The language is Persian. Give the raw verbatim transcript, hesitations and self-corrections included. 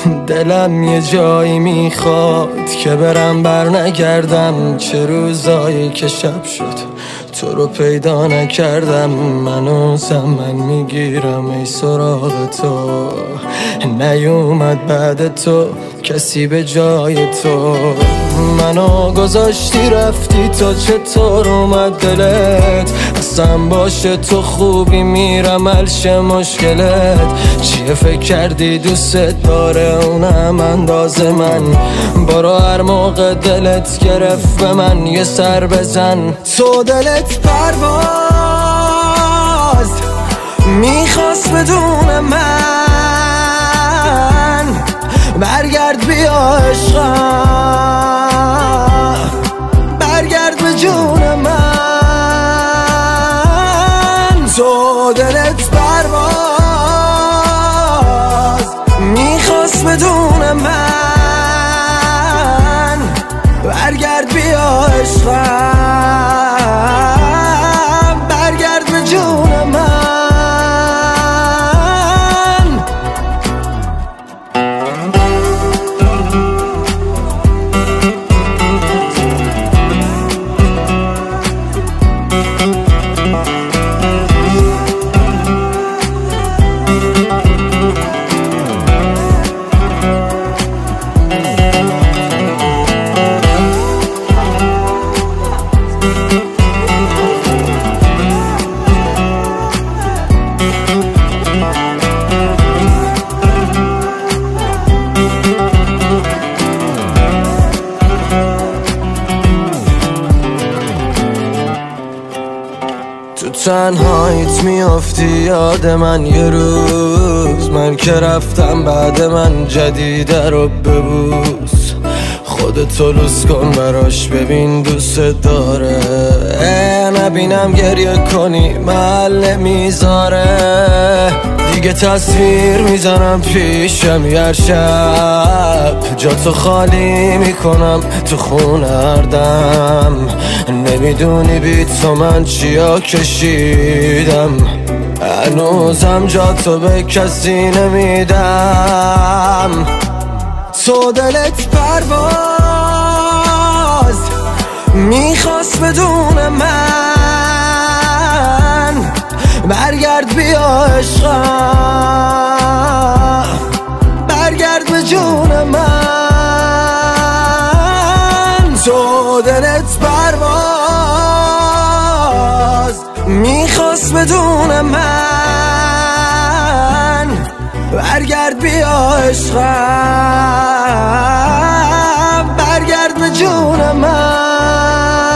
دلم یه جایی میخواد که برم بر نگردم. چه روزایی که شب شد تو رو پیدا نکردم. منو زمن میگیرم ای سراغ تو. نیومد بعد تو کسی به جای تو. منو گذاشتی رفتی تو چطور اومد دلت؟ اصلا باشه تو خوبی میرم حلش مشکلت. چیه فکر کردی دوست داره اونم انداز من؟ برو هر موقع دلت گرفت به من یه سر بزن. تو دلت پرواز میخواست بدون من. برگرد بیا عشقم، برگرد به جون من. تو دلت پرواز میخواست بدون من. برگرد بیا عشقم، برگرد به جون من. تو تنهاییت میافتی یاد من یه روز. من که رفتم بعد من جدیده رو ببوس. خودتو لوس کن براش ببین دوست داره. نبینم گریه کنی محل نمیذاره. دیگه تصویر میزنم پیشم هر شب. جاتو خالی میکنم تو خونه هر دم. نمیدونی بی تو من چیا کشیدم. هنوزم جاتو به کسی نمیدم. تو دلت پرواز میخواست بدون من. برگرد بیا عشقم، برگرد به جون من. تو دلت پرواز میخواست بدون من. برگرد بیا عشقم، برگرد به جون من.